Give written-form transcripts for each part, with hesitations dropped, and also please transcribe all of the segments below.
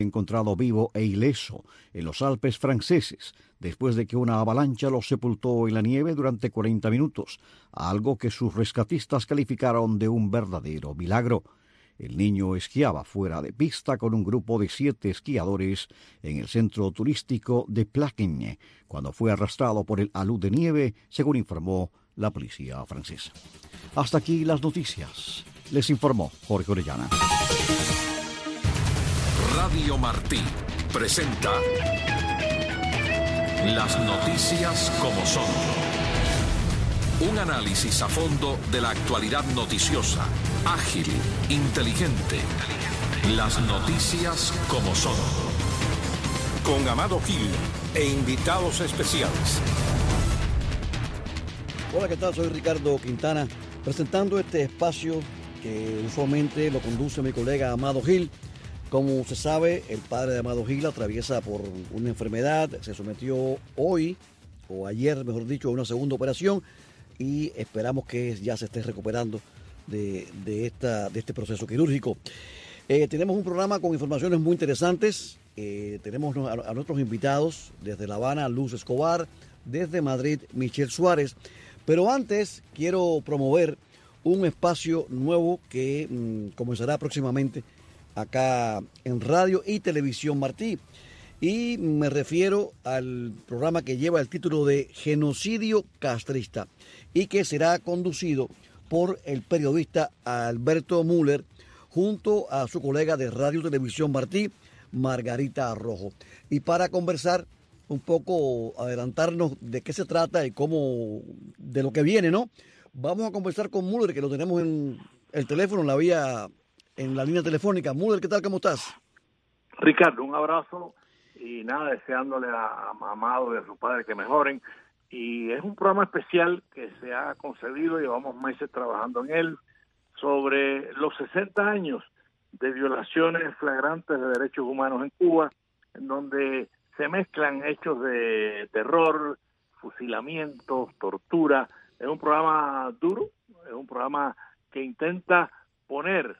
encontrado vivo e ileso en los Alpes franceses, después de que una avalancha lo sepultó en la nieve durante 40 minutos, algo que sus rescatistas calificaron de un verdadero milagro. El niño esquiaba fuera de pista con un grupo de 7 esquiadores en el centro turístico de Plaquennes, cuando fue arrastrado por el alud de nieve, según informó la policía francesa. Hasta aquí las noticias. Les informó Jorge Orellana. Radio Martí presenta las noticias como son. Un análisis a fondo de la actualidad noticiosa, ágil, inteligente. Las noticias como son. Con Amado Gil e invitados especiales. Hola, ¿qué tal? Soy Ricardo Quintana, presentando este espacio que usualmente lo conduce mi colega Amado Gil. Como se sabe, el padre de Amado Gil atraviesa por una enfermedad, se sometió hoy, o ayer mejor dicho, a una segunda operación y esperamos que ya se esté recuperando de este proceso quirúrgico. Tenemos un programa con informaciones muy interesantes, tenemos a nuestros invitados desde La Habana, Luz Escobar, desde Madrid, Michelle Suárez, pero antes quiero promover un espacio nuevo que comenzará próximamente acá en Radio y Televisión Martí. Y me refiero al programa que lleva el título de Genocidio Castrista y que será conducido por el periodista Alberto Müller junto a su colega de Radio y Televisión Martí, Margarita Rojo. Y para conversar un poco, adelantarnos de qué se trata y cómo, de lo que viene, ¿no? Vamos a conversar con Müller, que lo tenemos en el teléfono, en la línea telefónica. Müller, ¿qué tal? ¿Cómo estás? Ricardo, un abrazo y nada, deseándole a Amado y a su padre que mejoren. Y es un programa especial que se ha concebido, llevamos meses trabajando en él, sobre los 60 años de violaciones flagrantes de derechos humanos en Cuba, en donde se mezclan hechos de terror, fusilamientos, tortura. Es un programa duro, es un programa que intenta poner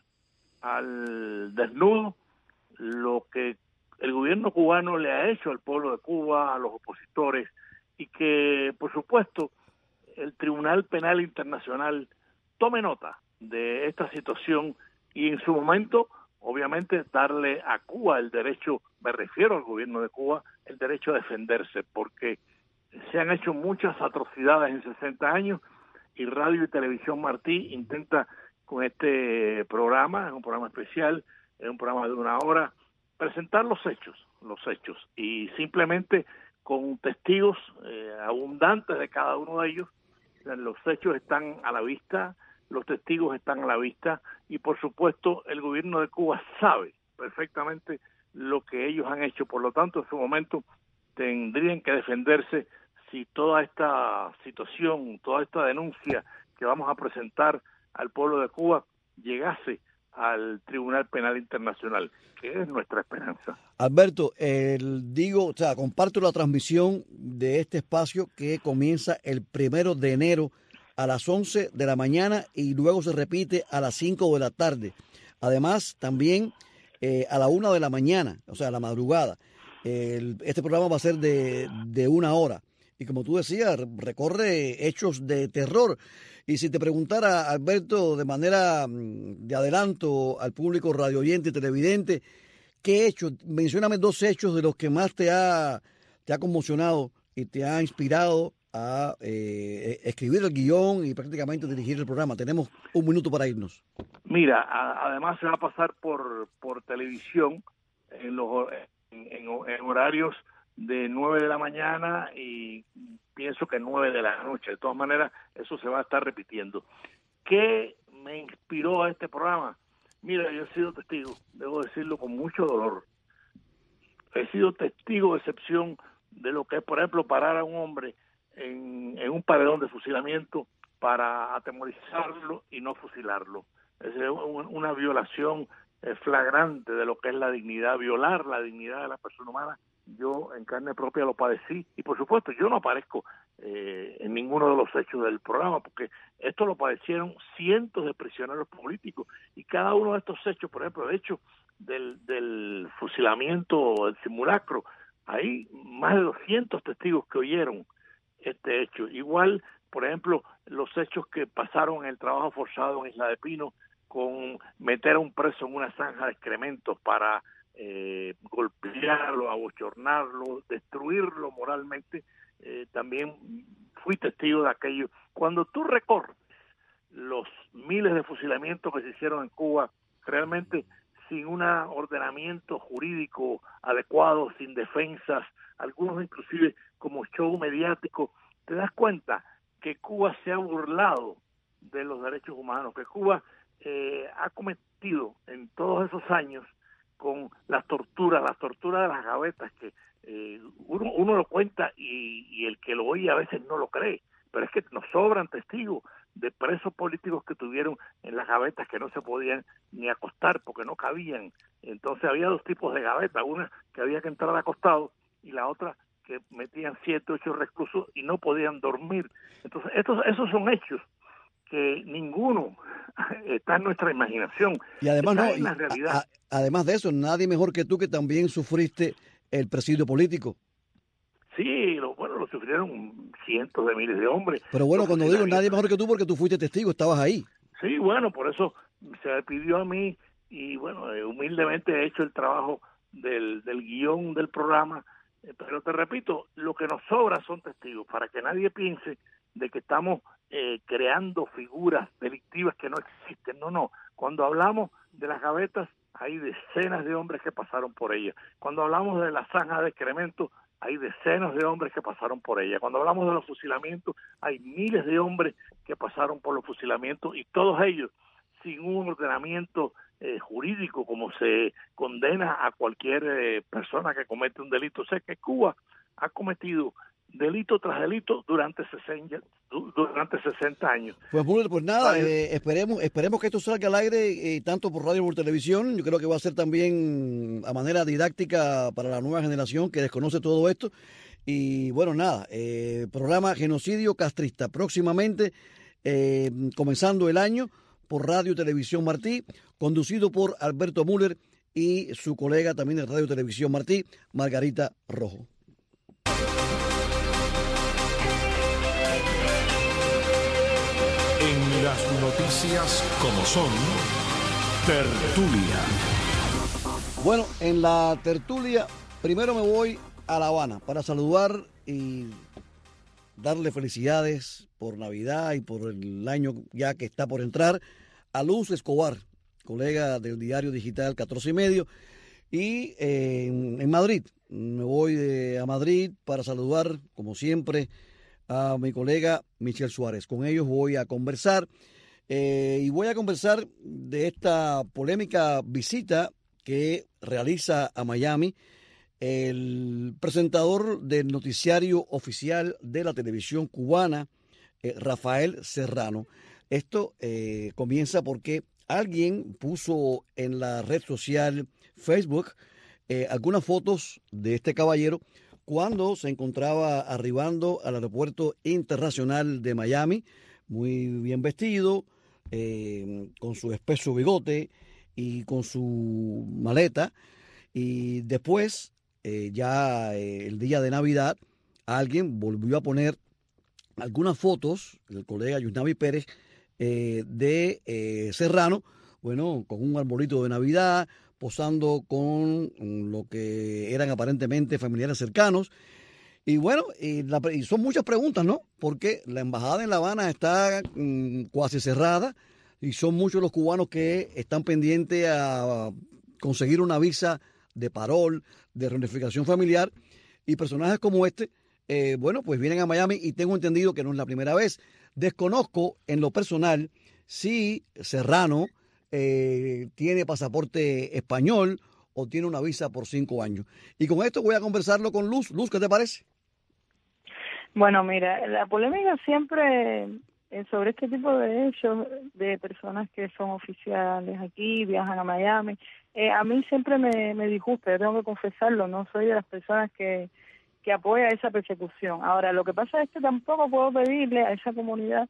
al desnudo lo que el gobierno cubano le ha hecho al pueblo de Cuba, a los opositores, y que, por supuesto, el Tribunal Penal Internacional tome nota de esta situación y en su momento, obviamente, darle a Cuba el derecho, me refiero al gobierno de Cuba, el derecho a defenderse, porque se han hecho muchas atrocidades en 60 años y Radio y Televisión Martí intenta con este programa, es un programa especial, es un programa de 1 hora, presentar los hechos, y simplemente con testigos abundantes de cada uno de ellos. Los hechos están a la vista, los testigos están a la vista, y por supuesto el gobierno de Cuba sabe perfectamente lo que ellos han hecho, por lo tanto en su momento tendrían que defenderse si toda esta situación, toda esta denuncia que vamos a presentar al pueblo de Cuba llegase al Tribunal Penal Internacional, que es nuestra esperanza. Alberto, comparto la transmisión de este espacio que comienza el 1 de enero a las 11 de la mañana y luego se repite a las 5 de la tarde. Además, también a la 1 de la mañana, o sea, a la madrugada. Este programa va a ser de 1 hora. Y como tú decías, recorre hechos de terror. Y si te preguntara, Alberto, de manera de adelanto al público radio oyente y televidente, ¿qué hechos? Mencióname 2 hechos de los que más te ha conmocionado y te ha inspirado a escribir el guión y prácticamente dirigir el programa. Tenemos 1 minuto para irnos. Mira, además se va a pasar por televisión en horarios de 9 de la mañana y pienso que 9 de la noche. De todas maneras, eso se va a estar repitiendo. ¿Qué me inspiró a este programa? Mira, yo he sido testigo, debo decirlo con mucho dolor. He sido testigo de excepción de lo que es, por ejemplo, parar a un hombre en un paredón de fusilamiento para atemorizarlo y no fusilarlo. Es una violación flagrante de lo que es la dignidad, violar la dignidad de la persona humana. Yo en carne propia lo padecí y por supuesto yo no aparezco en ninguno de los hechos del programa porque esto lo padecieron cientos de prisioneros políticos y cada uno de estos hechos, por ejemplo, el hecho del fusilamiento, el simulacro, hay más de 200 testigos que oyeron este hecho. Igual, por ejemplo, los hechos que pasaron en el trabajo forzado en Isla de Pino, con meter a un preso en una zanja de excrementos para golpearlo, abochornarlo, destruirlo moralmente, también fui testigo de aquello. Cuando tú recorres los miles de fusilamientos que se hicieron en Cuba, realmente sin un ordenamiento jurídico adecuado, sin defensas, algunos inclusive como show mediático, te das cuenta que Cuba se ha burlado de los derechos humanos, que Cuba ha cometido en todos esos años con las torturas de las gavetas, que uno lo cuenta y el que lo oye a veces no lo cree, pero es que nos sobran testigos de presos políticos que tuvieron en las gavetas que no se podían ni acostar porque no cabían. Entonces había dos tipos de gavetas, una que había que entrar acostado y la otra que metían 7, 8 reclusos y no podían dormir. Entonces esos son hechos que ninguno está en nuestra imaginación. Y además está no, en la realidad. Además de eso, nadie mejor que tú que también sufriste el presidio político. Sí, lo sufrieron cientos de miles de hombres. Pero bueno, cuando digo nadie mejor que tú, porque tú fuiste testigo, estabas ahí. Sí, bueno, por eso se me pidió a mí y bueno, humildemente he hecho el trabajo del guión del programa, pero te repito, lo que nos sobra son testigos, para que nadie piense de que estamos creando figuras delictivas que no existen. No, cuando hablamos de las gavetas hay decenas de hombres que pasaron por ellas. Cuando hablamos de la zanja de excremento hay decenas de hombres que pasaron por ella. Cuando hablamos de los fusilamientos, hay miles de hombres que pasaron por los fusilamientos y todos ellos sin un ordenamiento jurídico, como se condena a cualquier persona que comete un delito. O sea que Cuba ha cometido delito tras delito durante 60 años. Pues Müller, pues nada, esperemos que esto salga al aire tanto por radio como por televisión. Yo creo que va a ser también a manera didáctica para la nueva generación que desconoce todo esto. Y bueno, nada, programa Genocidio Castrista próximamente, comenzando el año por Radio Televisión Martí, conducido por Alberto Müller y su colega también de Radio Televisión Martí, Margarita Rojo. En las noticias como son, tertulia. Bueno, en la tertulia, primero me voy a La Habana para saludar y darle felicidades por Navidad y por el año ya que está por entrar a Luz Escobar, colega del diario digital 14 y medio, y en Madrid. Me voy a Madrid para saludar, como siempre, a mi colega Michelle Suárez. Con ellos voy a conversar y voy a conversar de esta polémica visita que realiza a Miami el presentador del noticiario oficial de la televisión cubana, Rafael Serrano. Esto comienza porque alguien puso en la red social Facebook algunas fotos de este caballero cuando se encontraba arribando al aeropuerto internacional de Miami, muy bien vestido, con su espeso bigote y con su maleta. Y después, ya el día de Navidad, alguien volvió a poner algunas fotos, el colega Yusnavi Pérez, de Serrano, bueno, con un arbolito de Navidad, posando con lo que eran aparentemente familiares cercanos. Y bueno, y son muchas preguntas, ¿no? Porque la embajada en La Habana está cuasi cerrada y son muchos los cubanos que están pendientes a conseguir una visa de parol, de reunificación familiar, y personajes como este, bueno, pues vienen a Miami y tengo entendido que no es la primera vez. Desconozco en lo personal si Serrano tiene pasaporte español o tiene una visa por 5 años. Y con esto voy a conversarlo con Luz. Luz, ¿qué te parece? Bueno, mira, la polémica siempre sobre este tipo de hechos de personas que son oficiales aquí, viajan a Miami, a mí siempre me disgusta, yo tengo que confesarlo, no soy de las personas que apoya esa persecución. Ahora, lo que pasa es que tampoco puedo pedirle a esa comunidad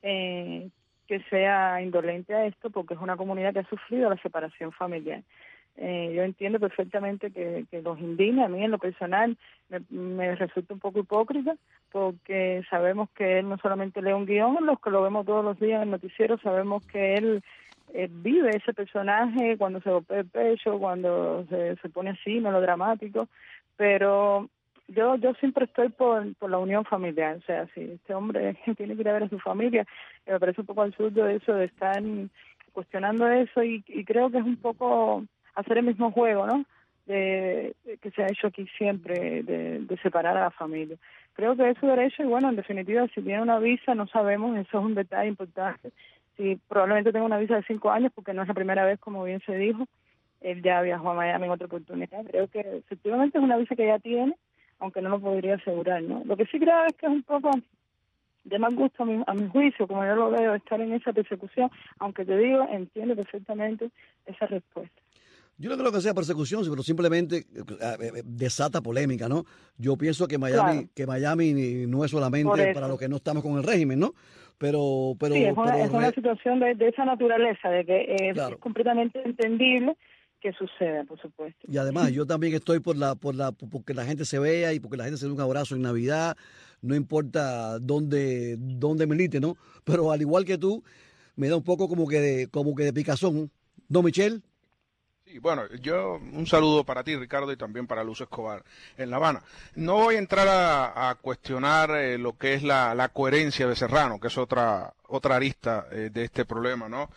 que sea indolente a esto, porque es una comunidad que ha sufrido la separación familiar. Yo entiendo perfectamente que los indigna. A mí en lo personal me resulta un poco hipócrita, porque sabemos que él no solamente lee un guión, los que lo vemos todos los días en el noticiero, sabemos que él vive ese personaje cuando se golpea el pecho, cuando se pone así, melodramático, pero yo siempre estoy por la unión familiar. O sea, si este hombre tiene que ir a ver a su familia, me parece un poco absurdo eso de estar cuestionando eso, y creo que es un poco hacer el mismo juego, ¿no?, que se ha hecho aquí siempre, de separar a la familia. Creo que es su derecho, y bueno, en definitiva, si tiene una visa, no sabemos, eso es un detalle importante. Si probablemente tenga una visa de 5 años, porque no es la primera vez, como bien se dijo, él ya viajó a Miami en otra oportunidad. Creo que efectivamente es una visa que ya tiene, aunque no lo podría asegurar, ¿no? Lo que sí creo es que es un poco de mal gusto a mi juicio, como yo lo veo, estar en esa persecución, aunque te digo, entiendo perfectamente esa respuesta. Yo no creo que sea persecución, pero simplemente desata polémica, ¿no? Yo pienso que Miami no es solamente para los que no estamos con el régimen, ¿no? Pero sí, es una situación de esa naturaleza, de que claro, es completamente entendible que suceda, por supuesto. Y además, yo también estoy porque la gente se vea y porque la gente se dé un abrazo en Navidad, no importa dónde milite, ¿no? Pero al igual que tú, me da un poco como que de picazón, ¿no, Michelle? Sí, bueno, un saludo para ti, Ricardo, y también para Luz Escobar en La Habana. No voy a entrar a cuestionar lo que es la coherencia de Serrano, que es otra arista de este problema, ¿no?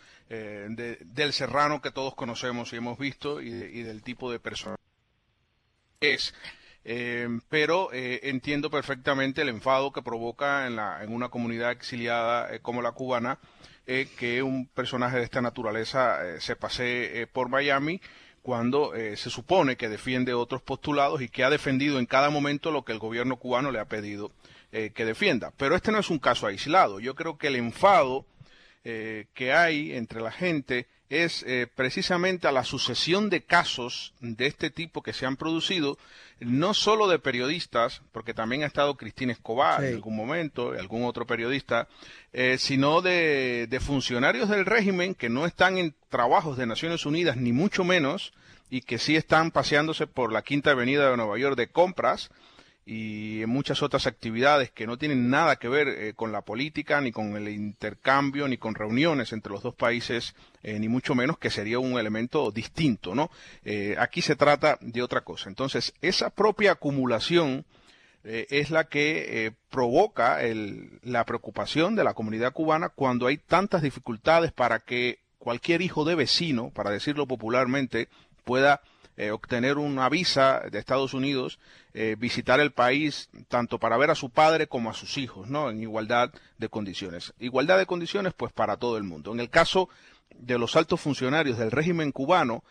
Del Serrano que todos conocemos y hemos visto, y del tipo de persona que es. Pero entiendo perfectamente el enfado que provoca en una comunidad exiliada como la cubana, que un personaje de esta naturaleza se pase por Miami cuando se supone que defiende otros postulados y que ha defendido en cada momento lo que el gobierno cubano le ha pedido que defienda. Pero este no es un caso aislado. Yo creo que el enfado que hay entre la gente es precisamente a la sucesión de casos de este tipo que se han producido, no solo de periodistas, porque también ha estado Cristina Escobar en algún momento, algún otro periodista, sino de funcionarios del régimen que no están en trabajos de Naciones Unidas, ni mucho menos, y que sí están paseándose por la Quinta Avenida de Nueva York de compras, y en muchas otras actividades que no tienen nada que ver con la política, ni con el intercambio, ni con reuniones entre los dos países, ni mucho menos, que sería un elemento distinto, ¿no? Aquí se trata de otra cosa. Entonces, esa propia acumulación es la que provoca la preocupación de la comunidad cubana cuando hay tantas dificultades para que cualquier hijo de vecino, para decirlo popularmente, pueda obtener una visa de Estados Unidos, visitar el país tanto para ver a su padre como a sus hijos, ¿no? En igualdad de condiciones. Igualdad de condiciones, pues, para todo el mundo. En el caso de los altos funcionarios del régimen cubano,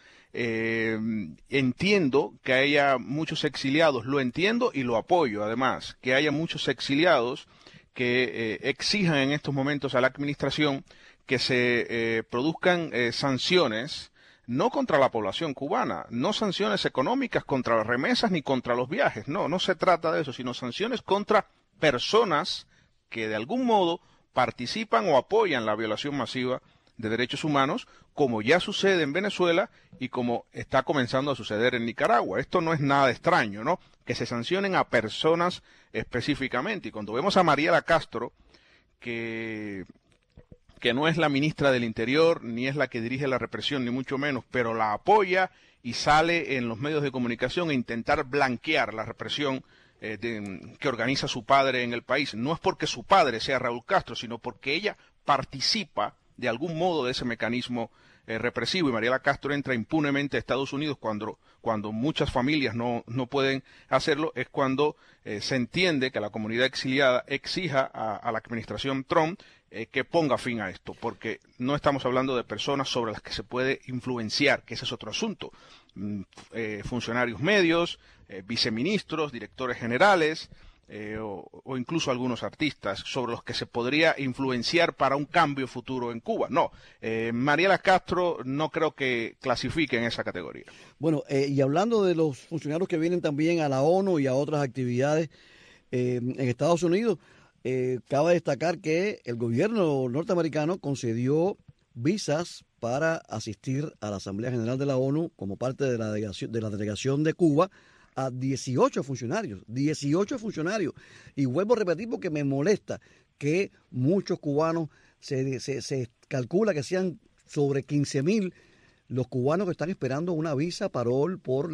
entiendo que haya muchos exiliados, lo entiendo y lo apoyo, además, que haya muchos exiliados que exijan en estos momentos a la administración que se produzcan sanciones, no contra la población cubana, no sanciones económicas contra las remesas ni contra los viajes, no se trata de eso, sino sanciones contra personas que de algún modo participan o apoyan la violación masiva de derechos humanos, como ya sucede en Venezuela y como está comenzando a suceder en Nicaragua. Esto no es nada extraño, ¿no? Que se sancionen a personas específicamente. Y cuando vemos a Mariela Castro, que no es la ministra del Interior, ni es la que dirige la represión, ni mucho menos, pero la apoya y sale en los medios de comunicación a intentar blanquear la represión que organiza su padre en el país. No es porque su padre sea Raúl Castro, sino porque ella participa de algún modo de ese mecanismo represivo, y Mariela Castro entra impunemente a Estados Unidos cuando muchas familias no pueden hacerlo. Es cuando se entiende que la comunidad exiliada exija a la administración Trump que ponga fin a esto, porque no estamos hablando de personas sobre las que se puede influenciar, que ese es otro asunto. Funcionarios medios, viceministros, directores generales, o incluso algunos artistas sobre los que se podría influenciar para un cambio futuro en Cuba. No, Mariela Castro no creo que clasifique en esa categoría. Bueno, y hablando de los funcionarios que vienen también a la ONU y a otras actividades en Estados Unidos, cabe destacar que el gobierno norteamericano concedió visas para asistir a la Asamblea General de la ONU como parte de la delegación de Cuba a 18 funcionarios. Y vuelvo a repetir porque me molesta que muchos cubanos, se calcula que sean sobre 15,000 los cubanos que están esperando una visa parol por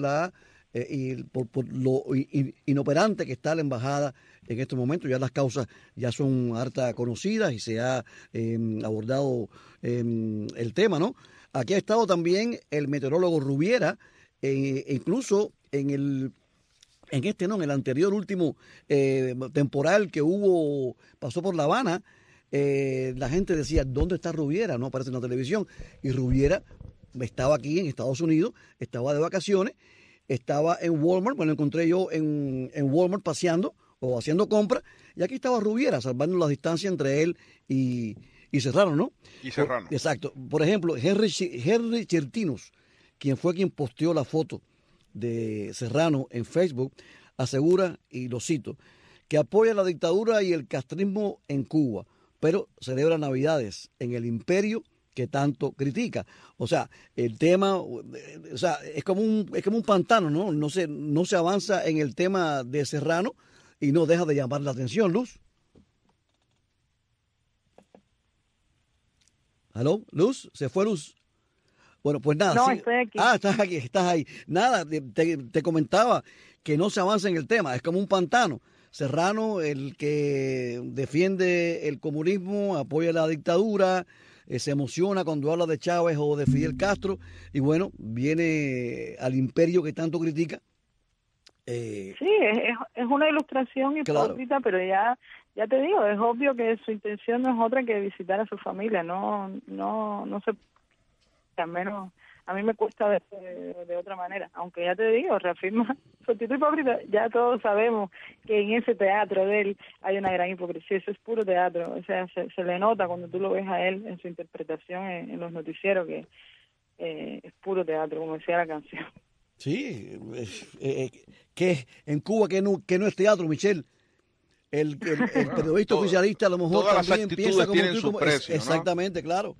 lo inoperante que está la embajada en estos momentos. Ya las causas ya son harta conocidas y se ha abordado el tema, ¿no? Aquí ha estado también el meteorólogo Rubiera, incluso en el anterior último temporal que pasó por La Habana. La gente decía, ¿dónde está Rubiera? No aparece en la televisión. Y Rubiera estaba aquí en Estados Unidos, estaba de vacaciones, estaba en Walmart, me lo encontré yo en Walmart paseando o haciendo compras, y aquí estaba Rubiera, salvando la distancia entre él y Serrano, ¿no? Y Serrano. Exacto. Por ejemplo, Henry Chertinos, quien posteó la foto de Serrano en Facebook, asegura, y lo cito, que apoya la dictadura y el castrismo en Cuba, pero celebra Navidades en el imperio que tanto critica. O sea, el tema, es como un pantano, ¿no? No se avanza en el tema de Serrano y no deja de llamar la atención, Luz. ¿Aló? ¿Luz? ¿Se fue Luz? Bueno, pues nada. No, sí. estoy aquí. Estás ahí. Nada, te comentaba que no se avanza en el tema, es como un pantano. Serrano, el que defiende el comunismo, apoya la dictadura, se emociona cuando habla de Chávez o de Fidel Castro, y bueno, viene al imperio que tanto critica. Sí, es una ilustración hipócrita, claro. Pero ya te digo, es obvio que su intención no es otra que visitar a su familia, no se, al menos a mí me cuesta de otra manera, aunque ya te digo, reafirma su actitud hipócrita. Ya todos sabemos que en ese teatro de él hay una gran hipocresía, eso es puro teatro, o sea, se le nota cuando tú lo ves a él en su interpretación en los noticieros que es puro teatro, como decía la canción. Sí, que en Cuba que no es teatro, Michelle. El periodista oficialista a lo mejor todas también las piensa como tienen tú, su precio, exactamente, ¿no? Claro.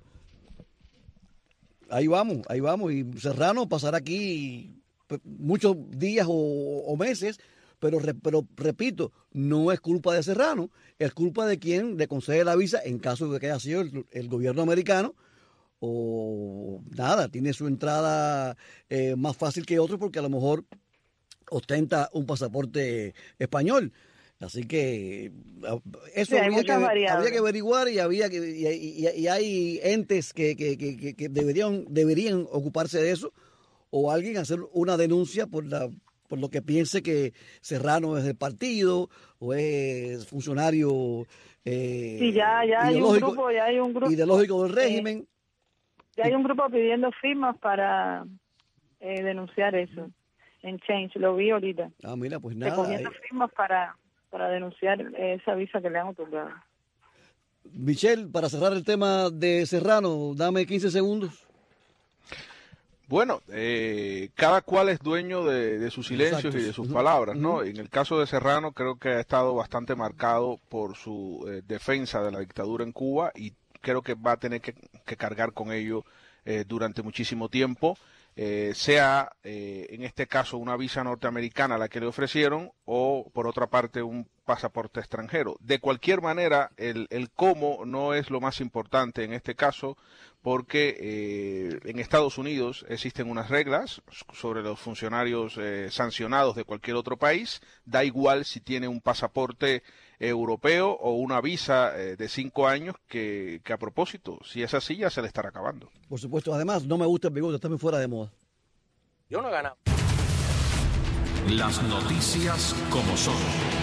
Ahí vamos, y Serrano pasará aquí muchos días o meses, pero repito, no es culpa de Serrano, es culpa de quien le concede la visa en caso de que haya sido el gobierno americano, o nada, tiene su entrada más fácil que otro porque a lo mejor ostenta un pasaporte español. Así que eso sí, había que averiguar y hay entes que deberían ocuparse de eso, o alguien hacer una denuncia por lo que piense que Serrano es del partido o es funcionario sí, ya hay un grupo ideológico del régimen. Ya hay un grupo pidiendo firmas para denunciar eso en Change, lo vi ahorita. Ah, mira, pues nada. Recogiendo firmas para denunciar esa visa que le han otorgado. Michelle, para cerrar el tema de Serrano, dame 15 segundos. Bueno, cada cual es dueño de sus silencios. Exacto. Y de sus palabras, ¿no? En el caso de Serrano creo que ha estado bastante marcado por su defensa de la dictadura en Cuba y creo que va a tener que cargar con ello durante muchísimo tiempo. Sea en este caso una visa norteamericana la que le ofrecieron o por otra parte un pasaporte extranjero. De cualquier manera, el cómo no es lo más importante en este caso porque en Estados Unidos existen unas reglas sobre los funcionarios sancionados de cualquier otro país. Da igual si tiene un pasaporte europeo o una visa de 5 años que a propósito, si es así ya se le estará acabando. Por supuesto, además no me gusta el bigote, está muy fuera de moda. Yo no he ganado. Las noticias como son.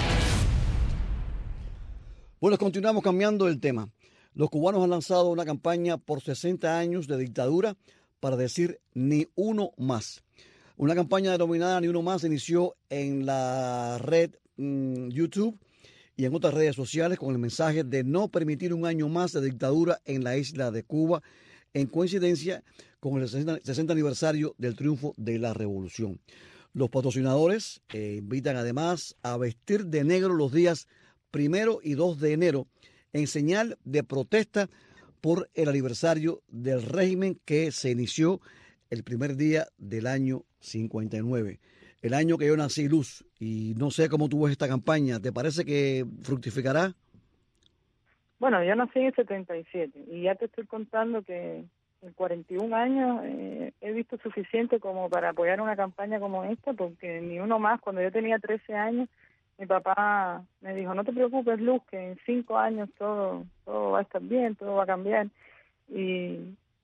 Bueno, continuamos cambiando el tema. Los cubanos han lanzado una campaña por 60 años de dictadura para decir ni uno más. Una campaña denominada Ni Uno Más inició en la red YouTube y en otras redes sociales con el mensaje de no permitir un año más de dictadura en la isla de Cuba, en coincidencia con el 60 aniversario del triunfo de la revolución. Los patrocinadores invitan además a vestir de negro los días 1 y 2 de enero en señal de protesta por el aniversario del régimen que se inició el primer día del año 59. El año que yo nací, Luz, y no sé cómo tú ves esta campaña. ¿Te parece que fructificará? Bueno, yo nací en el 77 y ya te estoy contando que en 41 años he visto suficiente como para apoyar una campaña como esta, porque ni uno más. Cuando yo tenía 13 años, mi papá me dijo, no te preocupes, Luz, que en 5 años todo va a estar bien, todo va a cambiar. Y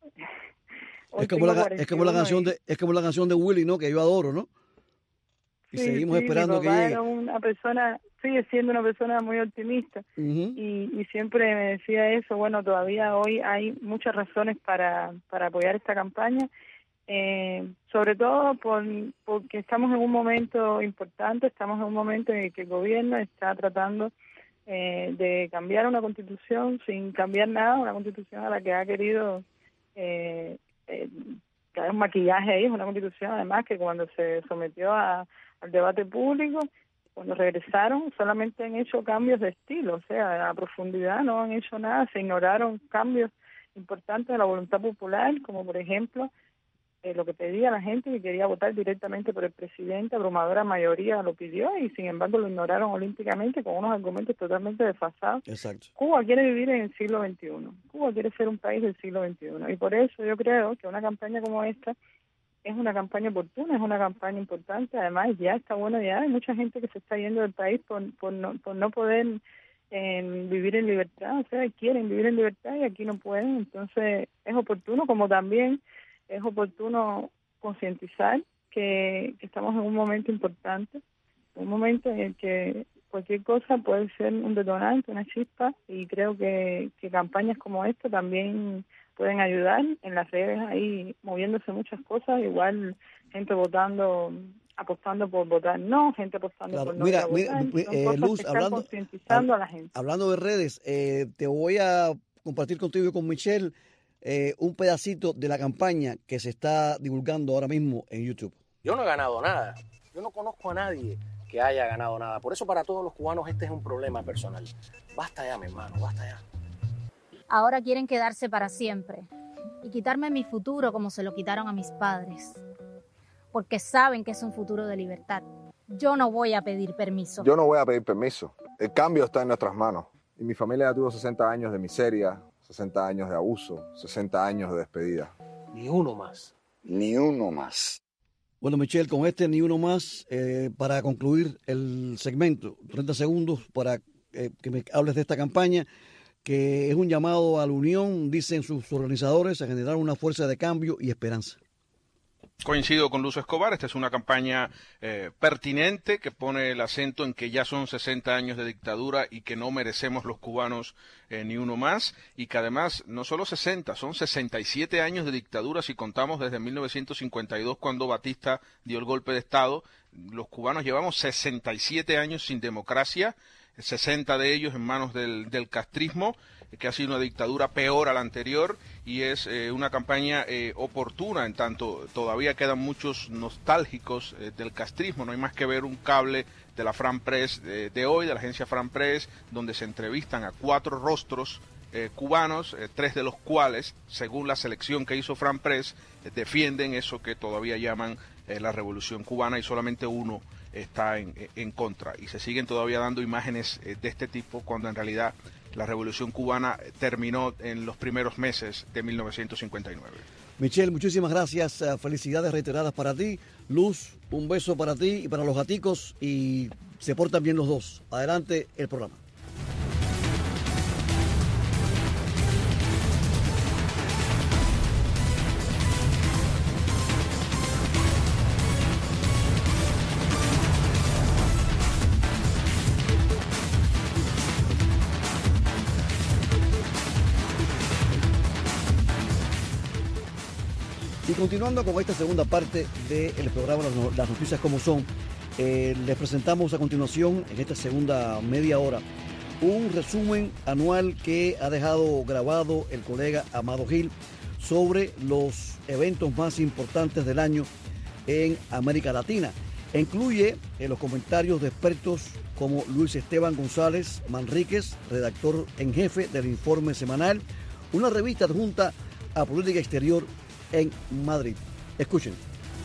es como la canción de Willy, ¿no? Que yo adoro, ¿no? Y sí, seguimos esperando que llegue. Era una persona, sigue siendo una persona muy optimista. Y siempre me decía eso. Bueno, todavía hoy hay muchas razones para apoyar esta campaña, sobre todo porque estamos en un momento importante, estamos en un momento en el que el gobierno está tratando de cambiar una constitución sin cambiar nada, una constitución a la que ha querido que hay un maquillaje ahí. Es una constitución además que cuando se sometió al debate público, cuando regresaron, solamente han hecho cambios de estilo, o sea, a profundidad no han hecho nada, se ignoraron cambios importantes de la voluntad popular, como por ejemplo lo que pedía la gente que quería votar directamente por el presidente, abrumadora mayoría lo pidió y sin embargo lo ignoraron olímpicamente con unos argumentos totalmente desfasados. Exacto. Cuba quiere vivir en el siglo XXI, Cuba quiere ser un país del siglo XXI y por eso yo creo que una campaña como esta es una campaña oportuna, es una campaña importante. Además ya está bueno, ya hay mucha gente que se está yendo del país por no poder vivir en libertad, o sea, quieren vivir en libertad y aquí no pueden. Entonces es oportuno, como también es oportuno concientizar que estamos en un momento importante, un momento en el que cualquier cosa puede ser un detonante, una chispa, y creo que campañas como esta también pueden ayudar. En las redes ahí moviéndose muchas cosas, igual gente votando, apostando por votar no, gente apostando por no votar. Luz, concientizando a la gente. Hablando de redes, te voy a compartir contigo y con Michelle un pedacito de la campaña que se está divulgando ahora mismo en YouTube. Yo no he ganado nada, yo no conozco a nadie que haya ganado nada, por eso para todos los cubanos este es un problema personal. Basta ya, mi hermano, basta ya. Ahora quieren quedarse para siempre y quitarme mi futuro como se lo quitaron a mis padres, porque saben que es un futuro de libertad. Yo no voy a pedir permiso. Yo no voy a pedir permiso. El cambio está en nuestras manos. Y mi familia ya tuvo 60 años de miseria, 60 años de abuso, 60 años de despedida. Ni uno más. Ni uno más. Bueno, Michelle, con este ni uno más, para concluir el segmento, 30 segundos para que me hables de esta campaña, que es un llamado a la unión, dicen sus organizadores, a generar una fuerza de cambio y esperanza. Coincido con Luz Escobar, esta es una campaña pertinente que pone el acento en que ya son 60 años de dictadura y que no merecemos los cubanos ni uno más, y que además no solo 60, son 67 años de dictadura si contamos desde 1952 cuando Batista dio el golpe de Estado. Los cubanos llevamos 67 años sin democracia, 60 de ellos en manos del castrismo, que ha sido una dictadura peor a la anterior, y es una campaña oportuna, en tanto todavía quedan muchos nostálgicos del castrismo. No hay más que ver un cable de la Fran Press de hoy, de la agencia Fran Press, donde se entrevistan a 4 rostros cubanos, 3 de los cuales, según la selección que hizo Fran Press, defienden eso que todavía llaman la revolución cubana, y solamente uno está en contra, y se siguen todavía dando imágenes de este tipo cuando en realidad la revolución cubana terminó en los primeros meses de 1959. Michelle, muchísimas gracias, felicidades reiteradas para ti. Luz, un beso para ti y para los gaticos, y se portan bien los dos. Adelante el programa. Y continuando con esta segunda parte del programa Las Noticias Como Son, les presentamos a continuación, en esta segunda media hora, un resumen anual que ha dejado grabado el colega Amado Gil sobre los eventos más importantes del año en América Latina. Incluye los comentarios de expertos como Luis Esteban González Manríquez, redactor en jefe del informe semanal, una revista adjunta a Política Exterior en Madrid. Escuchen.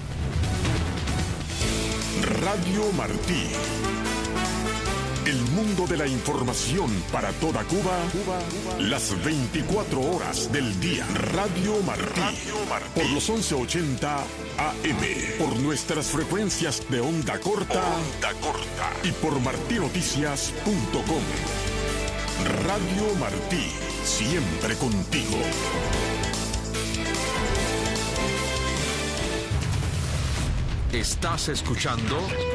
Radio Martí. El mundo de la información para toda Cuba, las 24 horas del día. Radio Martí. Por los 1180 AM. Por nuestras frecuencias de onda corta. Y por martinoticias.com. Radio Martí. Siempre contigo. Estás escuchando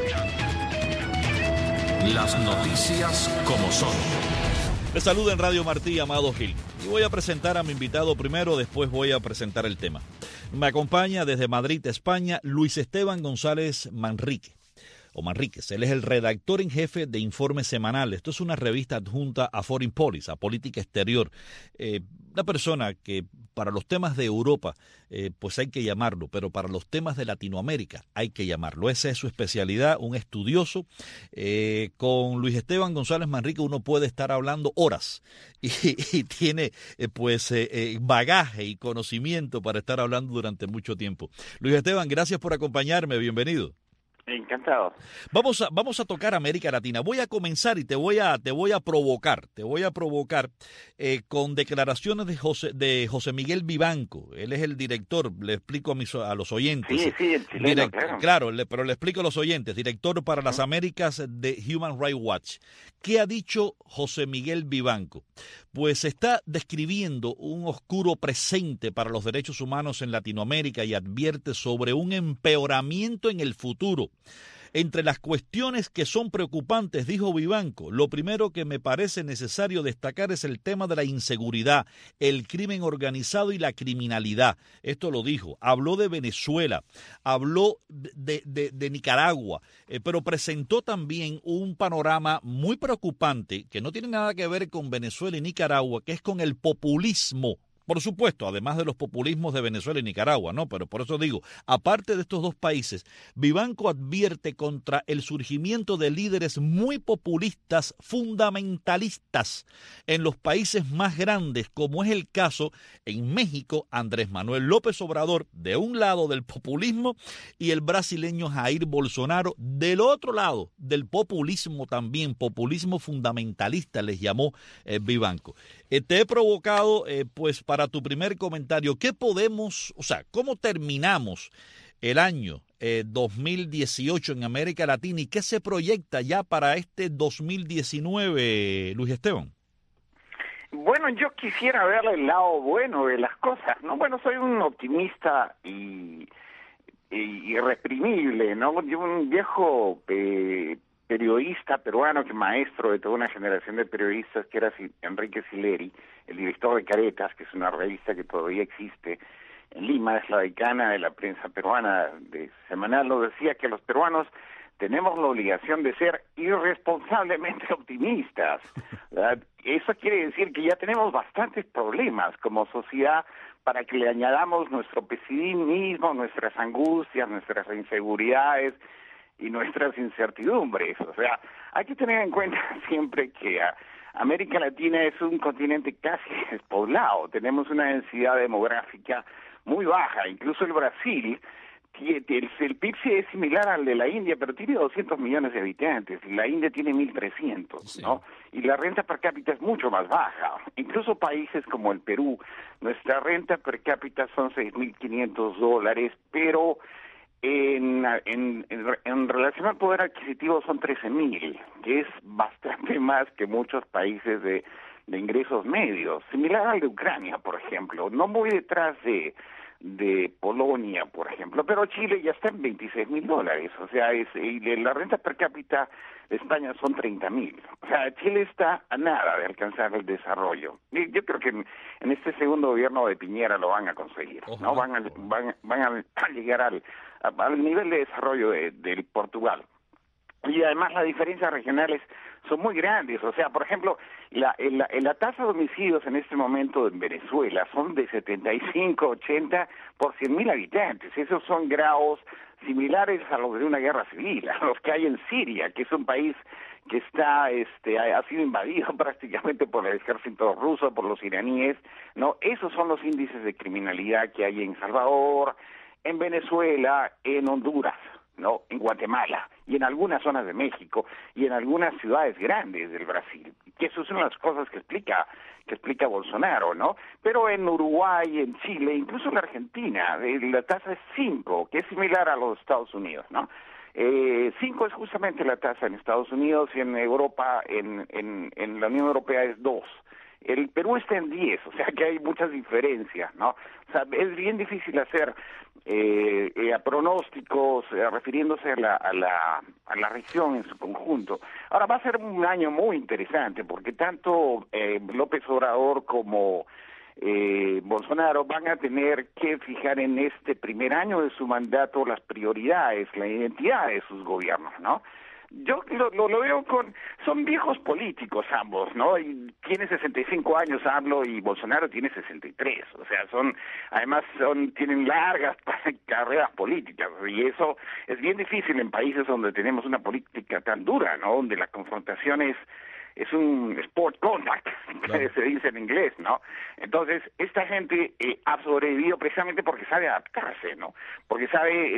las noticias como son. Les saluda en Radio Martí, Amado Gil. Y voy a presentar a mi invitado primero, después voy a presentar el tema. Me acompaña desde Madrid, España, Luis Esteban González Manríquez. Él es el redactor en jefe de Informe Semanal. Esto es una revista adjunta a Foreign Policy, a Política Exterior. Una persona que para los temas de Europa pues hay que llamarlo, pero para los temas de Latinoamérica hay que llamarlo. Esa es su especialidad, un estudioso. Con Luis Esteban González Manríquez uno puede estar hablando horas y tiene bagaje y conocimiento para estar hablando durante mucho tiempo. Luis Esteban, gracias por acompañarme, bienvenido. Encantado. Vamos a tocar América Latina. Voy a comenzar y te voy a provocar con declaraciones de José Miguel Vivanco. Él es el director, le explico a los oyentes. Sí, el chileno, claro, pero le explico a los oyentes, director para las Américas de Human Rights Watch. ¿Qué ha dicho José Miguel Vivanco? Pues está describiendo un oscuro presente para los derechos humanos en Latinoamérica y advierte sobre un empeoramiento en el futuro. Entre las cuestiones que son preocupantes, dijo Vivanco, lo primero que me parece necesario destacar es el tema de la inseguridad, el crimen organizado y la criminalidad. Esto lo dijo. Habló de Venezuela, habló de Nicaragua, pero presentó también un panorama muy preocupante que no tiene nada que ver con Venezuela y Nicaragua, que es con el populismo. Por supuesto, además de los populismos de Venezuela y Nicaragua, ¿no? Pero por eso digo, aparte de estos dos países, Vivanco advierte contra el surgimiento de líderes muy populistas, fundamentalistas, en los países más grandes, como es el caso en México, Andrés Manuel López Obrador, de un lado del populismo, y el brasileño Jair Bolsonaro, del otro lado del populismo también, populismo fundamentalista, les llamó Vivanco. Te he provocado, pues, para tu primer comentario, ¿cómo terminamos el año 2018 en América Latina y qué se proyecta ya para este 2019, Luis Esteban? Bueno, yo quisiera ver el lado bueno de las cosas, ¿no? Bueno, soy un optimista y irreprimible, ¿no? Yo un viejo periodista peruano, que maestro de toda una generación de periodistas, que era Enrique Sileri, el director de Caretas, que es una revista que todavía existe en Lima, es la decana de la prensa peruana de semanal, lo decía que los peruanos tenemos la obligación de ser irresponsablemente optimistas, ¿verdad? Eso quiere decir que ya tenemos bastantes problemas como sociedad para que le añadamos nuestro pesimismo, nuestras angustias, nuestras inseguridades y nuestras incertidumbres. O sea, hay que tener en cuenta siempre que América Latina es un continente casi despoblado. Tenemos una densidad demográfica muy baja. Incluso el Brasil, el PIB es similar al de la India, pero tiene 200 millones de habitantes. Y la India tiene 1.300, ¿no? Y la renta per cápita es mucho más baja. Incluso países como el Perú, nuestra renta per cápita son $6.500, pero en relación al poder adquisitivo son 13.000, que es bastante más que muchos países de ingresos medios, similar al de Ucrania, por ejemplo, no muy detrás de Polonia, por ejemplo, pero Chile ya está en $26.000, o sea, la renta per cápita de España son 30.000, o sea, Chile está a nada de alcanzar el desarrollo. Y yo creo que en este segundo gobierno de Piñera lo van a conseguir, ¿no? Van a llegar al nivel de desarrollo del Portugal. y además las diferencias regionales son muy grandes. O sea, por ejemplo, la tasa de homicidios en este momento en Venezuela son de 75, 80 por 100.000 habitantes. Esos son grados similares a los de una guerra civil, a los que hay en Siria, que es un país que está ha sido invadido prácticamente por el ejército ruso, por los iraníes, ¿no? Esos son los índices de criminalidad que hay en Salvador, en Venezuela, en Honduras, ¿no? En Guatemala y en algunas zonas de México y en algunas ciudades grandes del Brasil, que eso son las cosas que explica Bolsonaro, ¿no? Pero en Uruguay, en Chile, incluso en la Argentina, la tasa es 5, que es similar a los Estados Unidos, ¿no? 5 es justamente la tasa en Estados Unidos, y en Europa, en la Unión Europea es 2. El Perú está en 10, o sea que hay muchas diferencias, ¿no? O sea, es bien difícil hacer pronósticos refiriéndose a la región en su conjunto. Ahora va a ser un año muy interesante porque tanto López Obrador como Bolsonaro van a tener que fijar en este primer año de su mandato las prioridades, la identidad de sus gobiernos, ¿no? Yo lo veo son viejos políticos ambos, ¿no? Y tiene 65 años AMLO y Bolsonaro tiene 63, o sea, tienen largas carreras políticas, y eso es bien difícil en países donde tenemos una política tan dura, ¿no? Donde la confrontación es un sport contact, claro, se dice en inglés, ¿no? Entonces, esta gente ha sobrevivido precisamente porque sabe adaptarse, ¿no? Porque sabe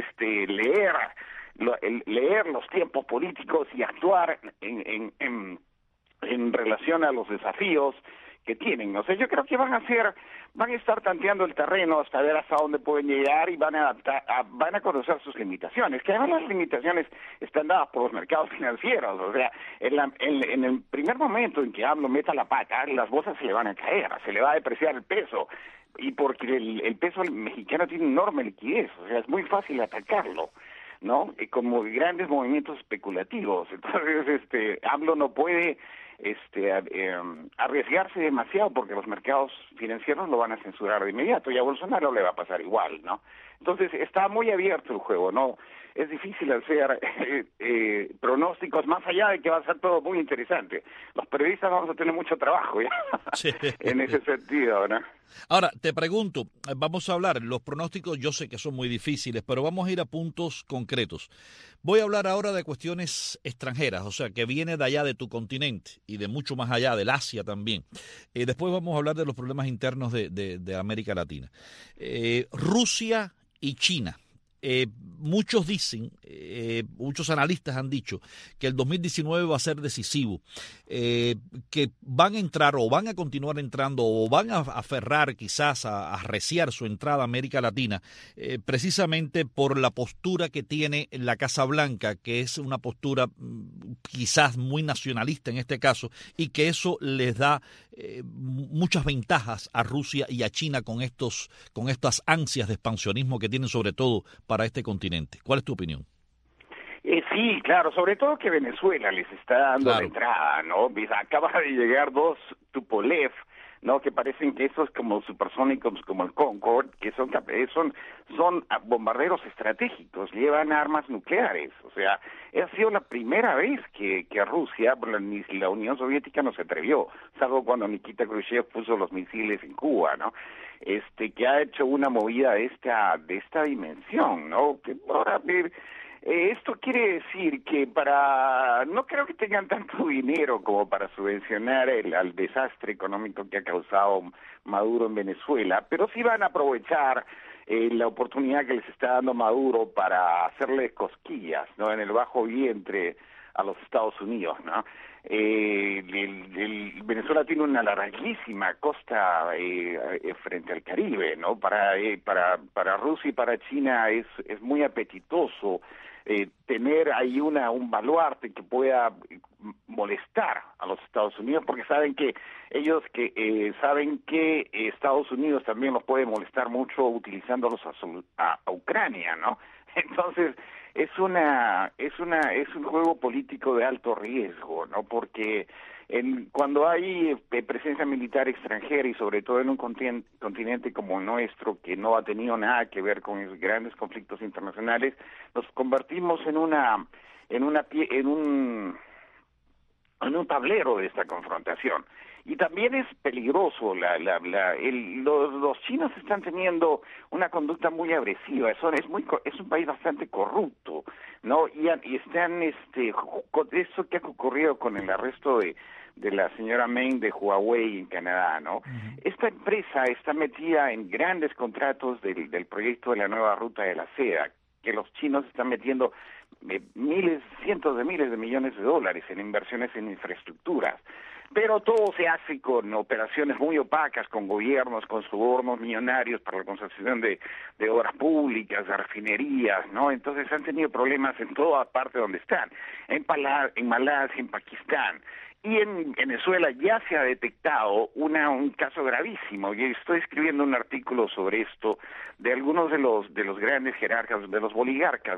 leer los tiempos políticos y actuar en relación a los desafíos que tienen. O sea, yo creo que van a estar tanteando el terreno hasta ver hasta dónde pueden llegar, y van a conocer sus limitaciones, que además las limitaciones están dadas por los mercados financieros. O sea, en el primer momento en que AMLO meta la pata, las bolsas se le van a caer, se le va a depreciar el peso, y porque el peso mexicano tiene enorme liquidez, o sea, es muy fácil atacarlo, ¿no? Como grandes movimientos especulativos. Entonces, AMLO no puede arriesgarse demasiado porque los mercados financieros lo van a censurar de inmediato, y a Bolsonaro le va a pasar igual, ¿no? Entonces, está muy abierto el juego, ¿no? Es difícil hacer pronósticos, más allá de que va a ser todo muy interesante. Los periodistas vamos a tener mucho trabajo ya, sí, en ese sentido, ¿no? Ahora, te pregunto, vamos a hablar, los pronósticos yo sé que son muy difíciles, pero vamos a ir a puntos concretos. Voy a hablar ahora de cuestiones extranjeras, o sea, que viene de allá de tu continente y de mucho más allá, del Asia también. Después vamos a hablar de los problemas internos de América Latina. Rusia y China. Muchos dicen, muchos analistas han dicho que el 2019 va a ser decisivo, que van a entrar o van a continuar entrando o van a aferrar quizás a arreciar su entrada a América Latina, precisamente por la postura que tiene la Casa Blanca, que es una postura quizás muy nacionalista en este caso, y que eso les da muchas ventajas a Rusia y a China con estas ansias de expansionismo que tienen sobre todo para este continente. ¿Cuál es tu opinión? Sí, claro, sobre todo que Venezuela les está dando la entrada, ¿no? Acaba de llegar 2 Tupolev, ¿no? Que parecen que esos como supersónicos, como el Concorde, que son bombarderos estratégicos, llevan armas nucleares. O sea, ha sido la primera vez que Rusia, la Unión Soviética no se atrevió, salvo cuando Nikita Khrushchev puso los misiles en Cuba, ¿no? Que ha hecho una movida de esta dimensión, ¿no? Que ahora esto quiere decir que no creo que tengan tanto dinero como para subvencionar al desastre económico que ha causado Maduro en Venezuela, pero sí van a aprovechar la oportunidad que les está dando Maduro para hacerle cosquillas, ¿no? En el bajo vientre a los Estados Unidos, ¿no? Venezuela tiene una larguísima costa frente al Caribe, ¿no? Para Rusia y para China es muy apetitoso tener ahí un baluarte que pueda molestar a los Estados Unidos, porque saben que Estados Unidos también los puede molestar mucho utilizándolos a Ucrania, ¿no? Entonces es un juego político de alto riesgo, ¿no? Porque cuando hay presencia militar extranjera, y sobre todo en un continente como el nuestro, que no ha tenido nada que ver con grandes conflictos internacionales, nos convertimos en una en un tablero de esta confrontación. Y también es peligroso, los chinos están teniendo una conducta muy agresiva, es un país bastante corrupto, ¿no? Y están, con eso que ha ocurrido con el arresto de la señora Meng de Huawei en Canadá, ¿no? Esta empresa está metida en grandes contratos del proyecto de la nueva ruta de la seda, que los chinos están metiendo cientos de miles de millones de dólares en inversiones en infraestructuras. Pero todo se hace con operaciones muy opacas, con gobiernos, con sobornos millonarios para la concesión de obras públicas, de refinerías, ¿no? Entonces han tenido problemas en toda parte donde están, en Malasia, en Pakistán. Y en Venezuela ya se ha detectado un caso gravísimo, y estoy escribiendo un artículo sobre esto, de algunos de los grandes jerarcas, de los oligarcas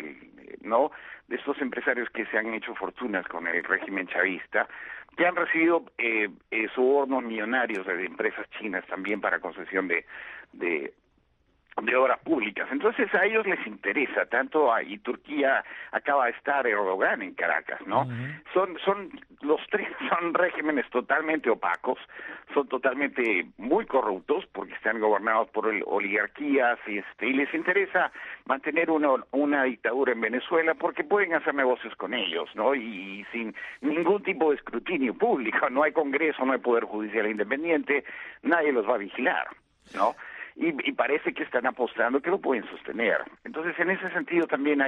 ¿no? De estos empresarios que se han hecho fortunas con el régimen chavista, que han recibido sobornos millonarios de empresas chinas también para concesión de obras públicas. Entonces a ellos les interesa tanto, y Turquía acaba de estar Erdogan en Caracas, ¿no? Los tres son regímenes totalmente opacos, son totalmente muy corruptos porque están gobernados por oligarquías y les interesa mantener una dictadura en Venezuela porque pueden hacer negocios con ellos, ¿no? Y sin ningún tipo de escrutinio público, no hay Congreso, no hay Poder Judicial independiente, nadie los va a vigilar, ¿no? Y parece que están apostando que lo pueden sostener. Entonces, en ese sentido también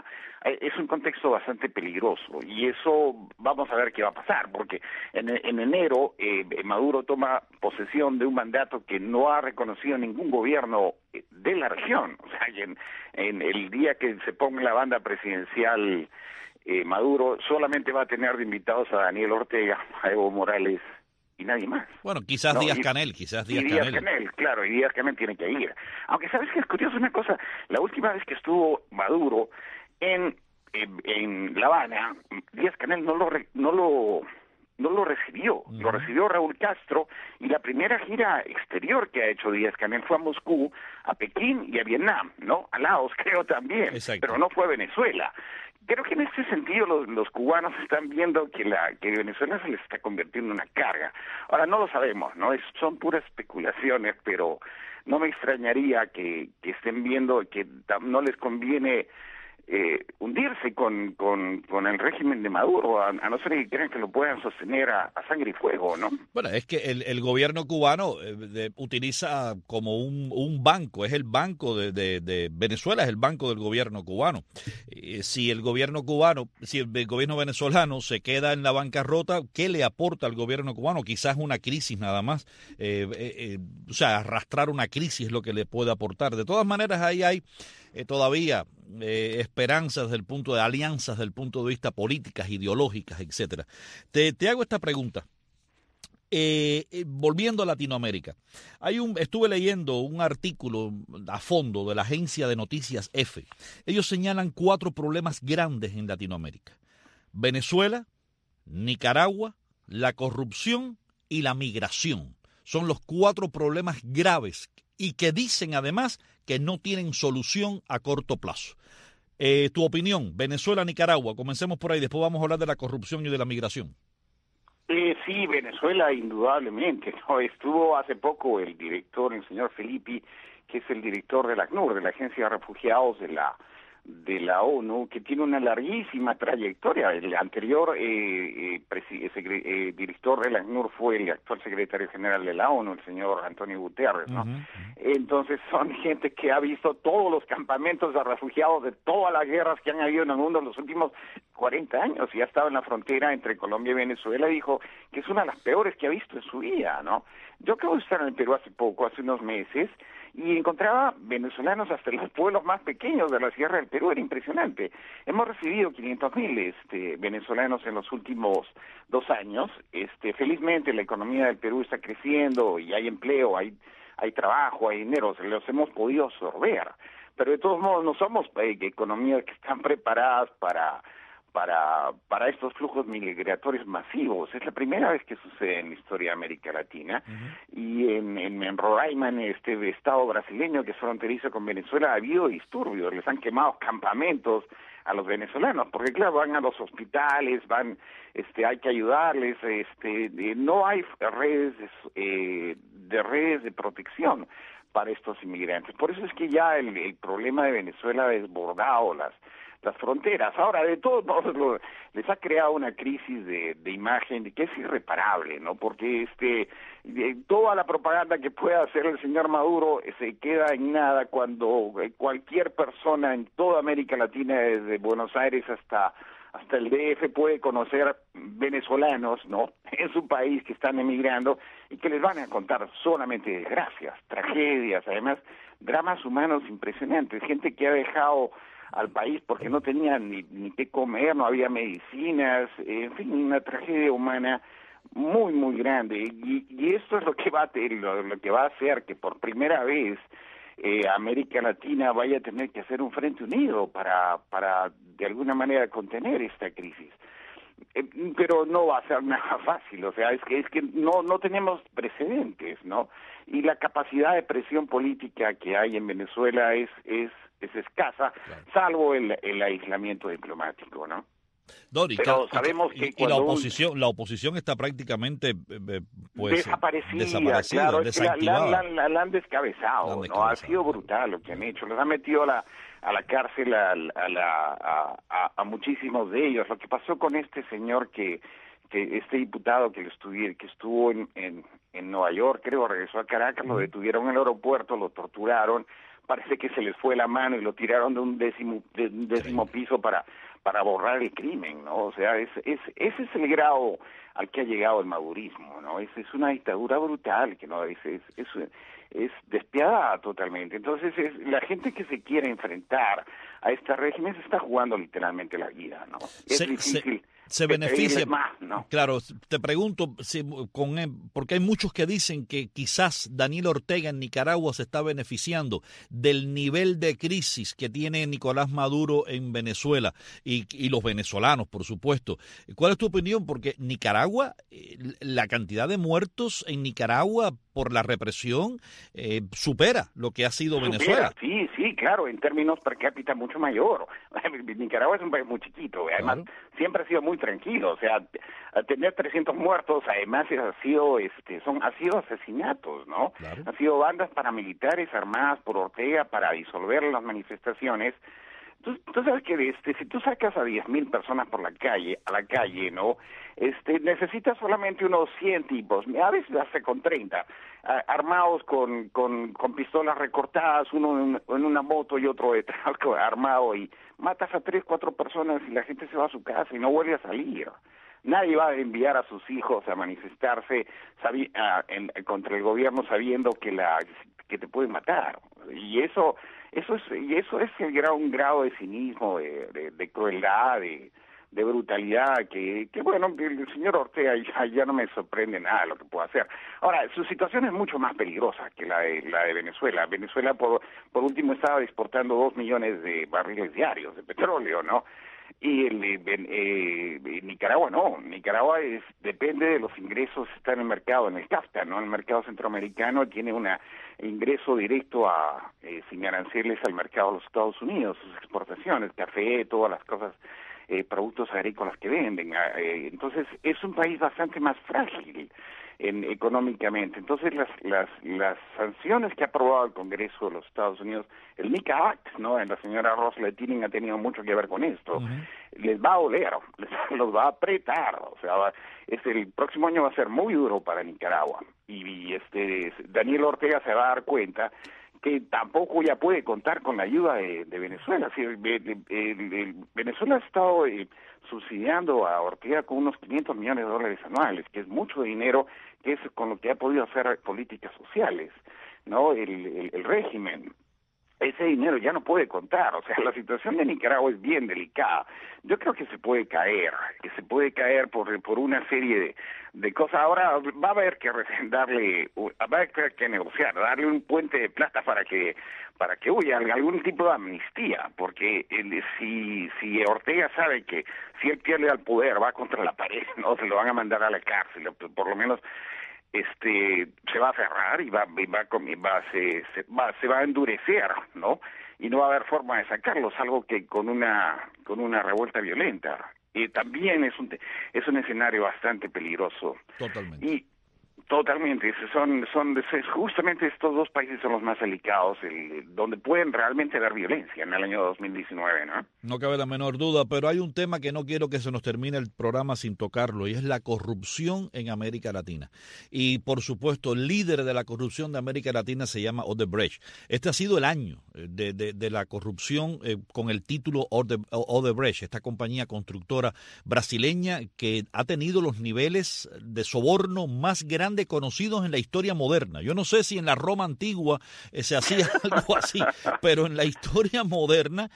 es un contexto bastante peligroso, y eso vamos a ver qué va a pasar, porque en enero Maduro toma posesión de un mandato que no ha reconocido ningún gobierno de la región. O sea, en el día que se ponga la banda presidencial, Maduro solamente va a tener de invitados a Daniel Ortega, a Evo Morales y nadie más. Bueno, quizás Díaz-Canel, Díaz-Canel, claro, y Díaz-Canel tiene que ir. Aunque sabes que es curioso una cosa, la última vez que estuvo Maduro en La Habana, Díaz-Canel no lo recibió, lo recibió Raúl Castro, y la primera gira exterior que ha hecho Díaz-Canel fue a Moscú, a Pekín y a Vietnam, ¿no? A Laos creo también, pero no fue a Venezuela. Creo que en este sentido los cubanos están viendo que Venezuela se les está convirtiendo en una carga. Ahora no lo sabemos, ¿no? Son puras especulaciones, pero no me extrañaría que estén viendo que no les conviene hundirse con el régimen de Maduro, a no ser que crean que lo puedan sostener a sangre y fuego, ¿no? Bueno, es que el gobierno cubano utiliza como un banco, es el banco de Venezuela, es el banco del gobierno cubano. Si el gobierno venezolano se queda en la bancarrota, ¿qué le aporta al gobierno cubano? Quizás una crisis nada más, o sea, arrastrar una crisis es lo que le puede aportar. De todas maneras, ahí hay todavía esperanzas desde el punto de alianzas, desde el punto de vista políticas, ideológicas, etcétera. Te hago esta pregunta. Volviendo a Latinoamérica, estuve leyendo un artículo a fondo de la agencia de noticias EFE. Ellos señalan 4 problemas grandes en Latinoamérica: Venezuela, Nicaragua, la corrupción y la migración. Son los 4 problemas graves y que dicen además que no tienen solución a corto plazo. Tu opinión, Venezuela, Nicaragua, comencemos por ahí, después vamos a hablar de la corrupción y de la migración. Sí, Venezuela indudablemente, ¿no? Estuvo hace poco el señor Felipe, que es el director de la ACNUR, de la Agencia de Refugiados de la ONU, que tiene una larguísima trayectoria. El anterior director de la ACNUR fue el actual secretario general de la ONU, el señor Antonio Guterres, ¿no? Entonces son gente que ha visto todos los campamentos de refugiados de todas las guerras que han habido en el mundo en los últimos 40 años, y ha estado en la frontera entre Colombia y Venezuela, y dijo que es una de las peores que ha visto en su vida, ¿no? Yo acabo de estar en el Perú hace unos meses, y encontraba venezolanos hasta en los pueblos más pequeños de la Sierra del Perú. Era impresionante. Hemos recibido 500,000 venezolanos en los últimos 2 años. Felizmente la economía del Perú está creciendo y hay empleo, hay trabajo, hay dinero, los hemos podido absorber. Pero de todos modos no somos economías que están preparadas para estos flujos migratorios masivos. Es la primera vez que sucede en la historia de América Latina. Y en Roraima, en este estado brasileño que es fronterizo con Venezuela, ha habido disturbios, les han quemado campamentos, los venezolanos, porque claro, van a los hospitales, hay que ayudarles, no hay redes de protección para estos inmigrantes. Por eso es que ya el problema de Venezuela ha desbordado las fronteras. Ahora, de todos modos, les ha creado una crisis de imagen que es irreparable, ¿no? Porque toda la propaganda que pueda hacer el señor Maduro se queda en nada cuando cualquier persona en toda América Latina, desde Buenos Aires hasta el DF, puede conocer venezolanos, ¿no?, en su país que están emigrando y que les van a contar solamente desgracias, tragedias, además dramas humanos impresionantes, gente que ha dejado al país porque no tenía ni qué comer, no había medicinas, en fin, una tragedia humana muy, muy grande. Y esto es lo que va a hacer que por primera vez América Latina vaya a tener que hacer un frente unido para de alguna manera contener esta crisis. Pero no va a ser nada fácil, o sea, es que no tenemos precedentes, ¿no? Y la capacidad de presión política que hay en Venezuela es escasa, claro, salvo el aislamiento diplomático, ¿no? Dori, pero sabemos que y la oposición está prácticamente desaparecida, claro, desactivada. La han descabezado, ¿no? Ha sido brutal lo que han hecho, los han metido a la cárcel a muchísimos de ellos. Lo que pasó con este señor que este diputado que estuvo en Nueva York, creo, regresó a Caracas, lo detuvieron en el aeropuerto, lo torturaron, parece que se les fue la mano y lo tiraron de un décimo piso para borrar el crimen, ¿no? O sea, ese es el grado al que ha llegado el madurismo, ¿no? Es una dictadura brutal, que no es despiadada totalmente. Entonces, la gente que se quiere enfrentar a este régimen se está jugando literalmente la vida, ¿no? Es difícil. Se beneficia más, ¿no? Claro, te pregunto porque hay muchos que dicen que quizás Daniel Ortega en Nicaragua se está beneficiando del nivel de crisis que tiene Nicolás Maduro en Venezuela y los venezolanos, por supuesto. ¿Cuál es tu opinión? Porque Nicaragua, la cantidad de muertos en Nicaragua por la represión supera lo que ha sido Venezuela. Sí, claro, en términos per cápita mucho mayor. Nicaragua es un país muy chiquito, además siempre ha sido muy tranquilo, o sea, tener 300 muertos, además ha sido asesinatos, ¿no? Claro. Han sido bandas paramilitares armadas por Ortega para disolver las manifestaciones. Tú sabes que si tú sacas a 10,000 personas a la calle, ¿no? Necesitas solamente unos 100 tipos, a veces hasta con 30, armados con pistolas recortadas, uno en una moto y otro detrás armado, y matas a 3, 4 personas y la gente se va a su casa y no vuelve a salir. Nadie va a enviar a sus hijos a manifestarse contra el gobierno sabiendo que te pueden matar. Y eso es un grado de cinismo, de crueldad, de brutalidad que bueno, el señor Ortega ya no me sorprende nada de lo que puede hacer. Ahora, su situación es mucho más peligrosa que la de Venezuela. Venezuela, por último, estaba exportando 2 millones de barriles diarios de petróleo, ¿no? Y Nicaragua no. Nicaragua depende de los ingresos, está en el mercado, en el CAFTA, ¿no? En el mercado centroamericano tiene un ingreso directo sin aranceles al mercado de los Estados Unidos, sus exportaciones, café, todas las cosas, productos agrícolas que venden. Entonces es un país bastante más frágil económicamente. Entonces las sanciones que ha aprobado el Congreso de los Estados Unidos, el NICA Act, ¿no? La señora Rosalía ha tenido mucho que ver con esto. Les va a doler, los va a apretar. O sea, el próximo año va a ser muy duro para Nicaragua. Y Daniel Ortega se va a dar cuenta que tampoco ya puede contar con la ayuda de Venezuela. Sí, Venezuela ha estado subsidiando a Ortega con unos $500 millones anuales, que es mucho dinero, que es con lo que ha podido hacer políticas sociales, ¿no? El régimen. Ese dinero ya no puede contar, o sea, la situación de Nicaragua es bien delicada. Yo creo que se puede caer por una serie de cosas. Ahora va a haber que negociar, darle un puente de plata para que huya algún tipo de amnistía, porque si Ortega sabe que si él pierde al poder va contra la pared, no se lo van a mandar a la cárcel, por lo menos se va a cerrar y se va a endurecer, ¿no? y no va a haber forma de sacarlo, salvo que con una revuelta violenta. Y también es un escenario bastante peligroso. Totalmente. Y totalmente, justamente estos dos países son los más delicados, donde pueden realmente haber violencia en el año 2019, ¿no? No cabe la menor duda, pero hay un tema que no quiero que se nos termine el programa sin tocarlo, y es la corrupción en América Latina. Y, por supuesto, el líder de la corrupción de América Latina se llama Odebrecht. Este ha sido el año de la corrupción con el título Odebrecht, esta compañía constructora brasileña que ha tenido los niveles de soborno más grandes conocidos en la historia moderna. Yo no sé si en la Roma antigua se hacía algo así, pero en la historia moderna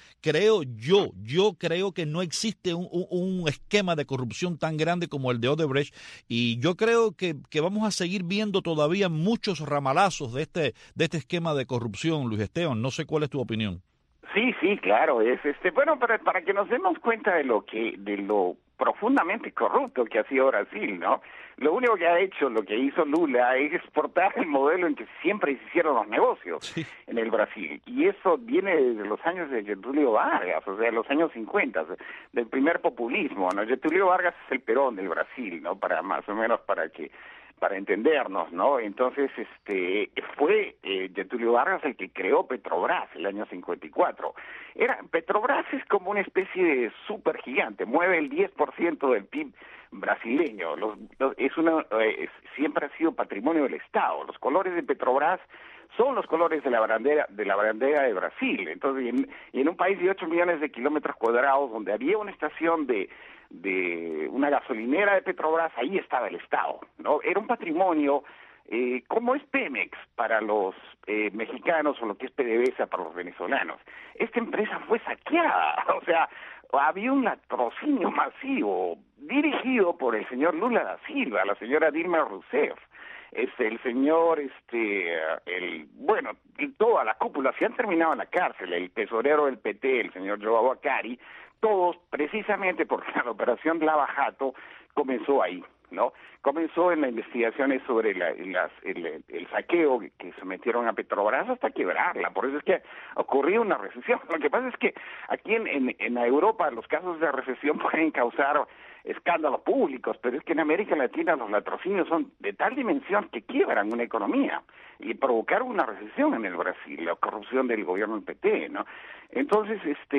yo creo que no existe un esquema de corrupción tan grande como el de Odebrecht, y yo creo que vamos a seguir viendo todavía muchos ramalazos de este esquema de corrupción, Luis Esteban. No sé cuál es tu opinión. Sí, claro, bueno, para que nos demos cuenta de lo profundamente corrupto que ha sido Brasil, ¿no? Lo único que ha hecho, lo que hizo Lula, es exportar el modelo en que siempre se hicieron los negocios en el Brasil. Y eso viene desde los años de Getúlio Vargas, o sea, los años 50, del primer populismo, ¿no? Getúlio Vargas es el Perón del Brasil, ¿no? Para más o menos para entendernos, ¿no? Entonces, fue Getúlio Vargas el que creó Petrobras el año 54. Petrobras es como una especie de supergigante, mueve el 10% del PIB brasileño. Siempre ha sido patrimonio del Estado. Los colores de Petrobras son los colores de la bandera de Brasil. Entonces, en un país de 8 millones de kilómetros cuadrados, donde había una estación de una gasolinera de Petrobras, ahí estaba el Estado, ¿no? Era un patrimonio como es Pemex para los mexicanos o lo que es PDVSA para los venezolanos. Esta empresa fue saqueada, o sea, había un latrocinio masivo dirigido por el señor Lula da Silva, la señora Dilma Rousseff, el señor, toda la cúpula, se han terminado en la cárcel, el tesorero del PT, el señor Joao Acari, todos precisamente porque la operación Lava Jato comenzó ahí, ¿no? Comenzó en las investigaciones sobre el saqueo que sometieron a Petrobras hasta quebrarla. Por eso es que ocurrió una recesión. Lo que pasa es que aquí en Europa los casos de recesión pueden causar escándalos públicos, pero es que en América Latina los latrocinios son de tal dimensión que quiebran una economía y provocaron una recesión en el Brasil, la corrupción del gobierno del PT, ¿no? Entonces,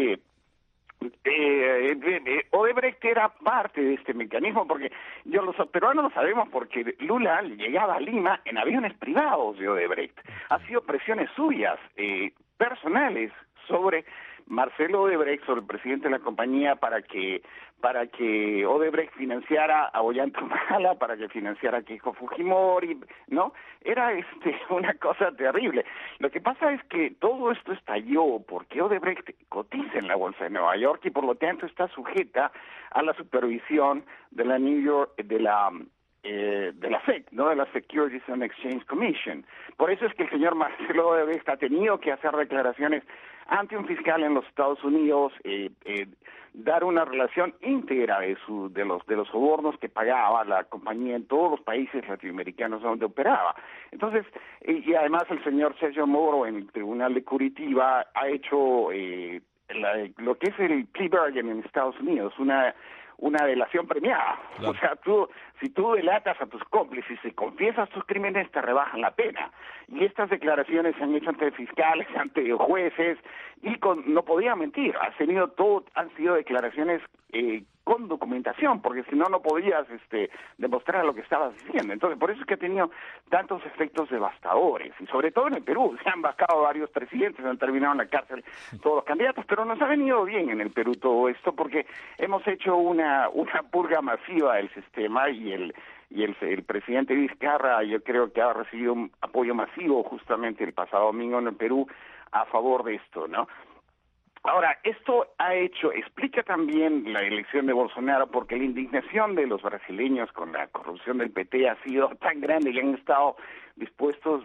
Odebrecht era parte de este mecanismo, porque los peruanos lo sabemos porque Lula llegaba a Lima en aviones privados de Odebrecht. Ha sido presiones suyas, personales, sobre Marcelo Odebrecht, sobre el presidente de la compañía, para que Odebrecht financiara a Ollanta-Humala, para que financiara a Keiko Fujimori, ¿no? Era una cosa terrible. Lo que pasa es que todo esto estalló porque Odebrecht cotiza en la bolsa de Nueva York y por lo tanto está sujeta a la supervisión de la de la SEC, ¿no? De la Securities and Exchange Commission. Por eso es que el señor Marcelo Odebrecht ha tenido que hacer declaraciones ante un fiscal en los Estados Unidos, dar una relación íntegra de los sobornos que pagaba la compañía en todos los países latinoamericanos donde operaba. Entonces, y además el señor Sergio Moro en el Tribunal de Curitiba ha hecho lo que es el plea bargain en Estados Unidos, una delación premiada. Claro. O sea, si tú delatas a tus cómplices y confiesas tus crímenes, te rebajan la pena. Y estas declaraciones se han hecho ante fiscales, ante jueces, y no podía mentir. Han sido declaraciones con documentación, porque si no, no podías demostrar lo que estabas diciendo. Entonces, por eso es que ha tenido tantos efectos devastadores, y sobre todo en el Perú. Se han vacado varios presidentes, han terminado en la cárcel todos los candidatos, pero nos ha venido bien en el Perú todo esto, porque hemos hecho una purga masiva del sistema, y el presidente Vizcarra, yo creo que ha recibido un apoyo masivo justamente el pasado domingo en el Perú a favor de esto, ¿no? Ahora, esto explica también la elección de Bolsonaro, porque la indignación de los brasileños con la corrupción del PT ha sido tan grande y han estado dispuestos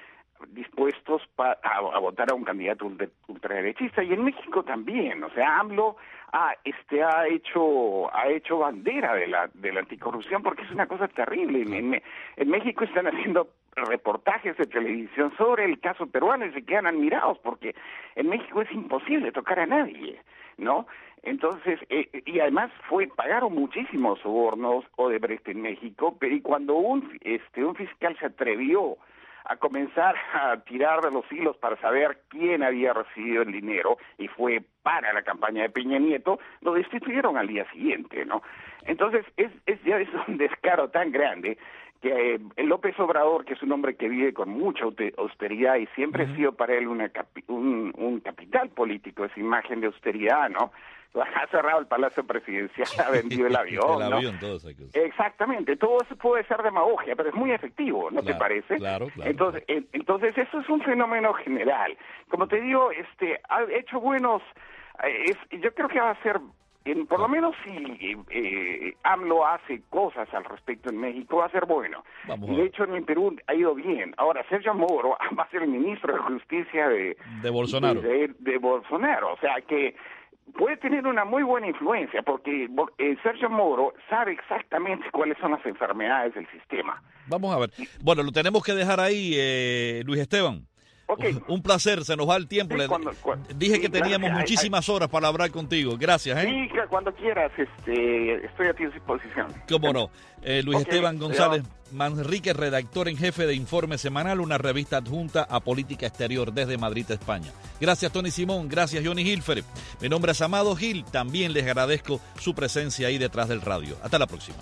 a votar a un candidato ultraderechista, y en México también. O sea, AMLO ha hecho bandera de la anticorrupción, porque es una cosa terrible. En México están haciendo reportajes de televisión sobre el caso peruano y se quedan admirados porque en México es imposible tocar a nadie, ¿no? Entonces, y además pagaron muchísimos sobornos Odebrecht en México, pero y cuando un fiscal se atrevió a comenzar a tirar de los hilos para saber quién había recibido el dinero, y fue para la campaña de Peña Nieto, lo destituyeron al día siguiente, ¿no? Entonces, ya es un descaro tan grande que López Obrador, que es un hombre que vive con mucha austeridad y siempre ha sido para él un capital político, esa imagen de austeridad, ¿no? Ha cerrado el Palacio Presidencial, ha vendido el avión, el ¿no? avión, todo eso. Exactamente, todo eso puede ser demagogia, pero es muy efectivo, ¿no te parece? Claro. Entonces eso es un fenómeno general. Como te digo, ha hecho buenos, yo creo que va a ser, por lo menos si AMLO hace cosas al respecto en México, va a ser bueno. Y de hecho en Perú ha ido bien. Ahora, Sergio Moro va a ser el ministro de Justicia de Bolsonaro. De Bolsonaro, o sea que puede tener una muy buena influencia porque Sergio Moro sabe exactamente cuáles son las enfermedades del sistema. Vamos a ver. Bueno, lo tenemos que dejar ahí, Luis Esteban. Okay. Un placer, se nos va el tiempo. Sí, Dije que teníamos muchísimas horas para hablar contigo. Gracias. Sí, cuando quieras, estoy a tu disposición. Cómo no. Luis Esteban González Manrique, redactor en jefe de Informe Semanal, una revista adjunta a Política Exterior desde Madrid, España. Gracias, Tony Simón. Gracias, Johnny Hilfer. Mi nombre es Amado Gil. También les agradezco su presencia ahí detrás del radio. Hasta la próxima.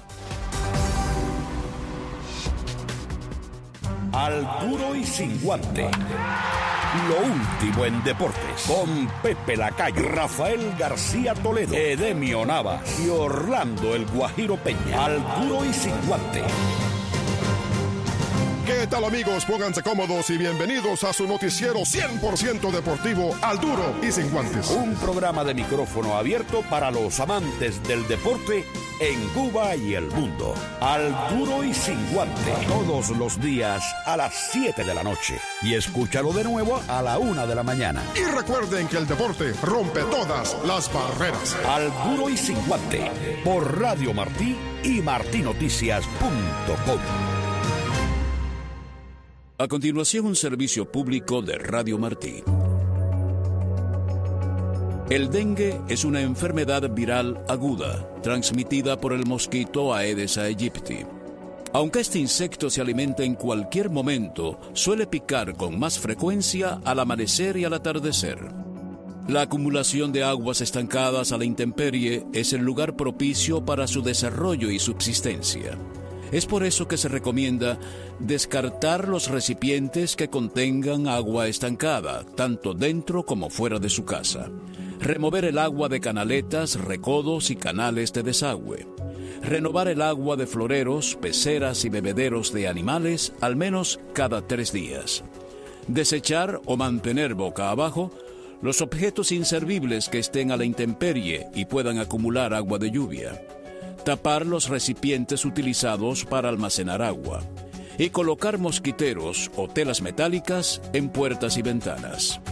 Al duro y sin guante. Lo último en deportes. Con Pepe Lacayo, Rafael García Toledo, Edemio Navas y Orlando el Guajiro Peña. Al duro y sin guante. ¿Qué tal, amigos? Pónganse cómodos y bienvenidos a su noticiero 100% deportivo, Al Duro y Sin Guantes. Un programa de micrófono abierto para los amantes del deporte en Cuba y el mundo. Al Duro y Sin Guante. Todos los días a las 7 de la noche. Y escúchalo de nuevo a la 1 de la mañana. Y recuerden que el deporte rompe todas las barreras. Al Duro y Sin Guante. Por Radio Martí y martinoticias.com. A continuación, un servicio público de Radio Martí. El dengue es una enfermedad viral aguda, transmitida por el mosquito Aedes aegypti. Aunque este insecto se alimenta en cualquier momento, suele picar con más frecuencia al amanecer y al atardecer. La acumulación de aguas estancadas a la intemperie es el lugar propicio para su desarrollo y subsistencia. Es por eso que se recomienda descartar los recipientes que contengan agua estancada, tanto dentro como fuera de su casa. Remover el agua de canaletas, recodos y canales de desagüe. Renovar el agua de floreros, peceras y bebederos de animales al menos cada 3 días. Desechar o mantener boca abajo los objetos inservibles que estén a la intemperie y puedan acumular agua de lluvia. Tapar los recipientes utilizados para almacenar agua y colocar mosquiteros o telas metálicas en puertas y ventanas.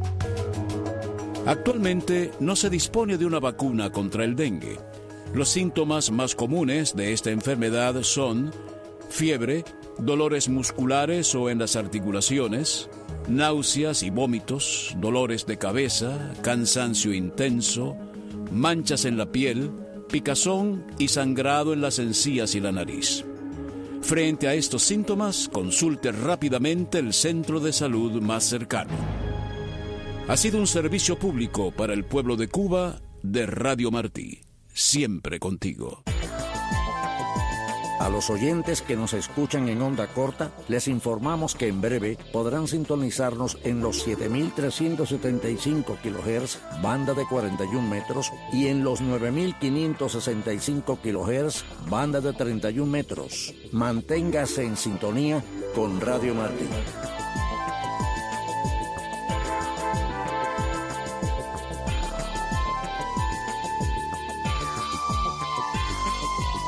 Actualmente no se dispone de una vacuna contra el dengue. Los síntomas más comunes de esta enfermedad son fiebre, dolores musculares o en las articulaciones, náuseas y vómitos, dolores de cabeza, cansancio intenso, manchas en la piel, picazón y sangrado en las encías y la nariz. Frente a estos síntomas, consulte rápidamente el centro de salud más cercano. Ha sido un servicio público para el pueblo de Cuba de Radio Martí. Siempre contigo. A los oyentes que nos escuchan en onda corta, les informamos que en breve podrán sintonizarnos en los 7.375 kHz, banda de 41 metros, y en los 9.565 kHz, banda de 31 metros. Manténgase en sintonía con Radio Martí.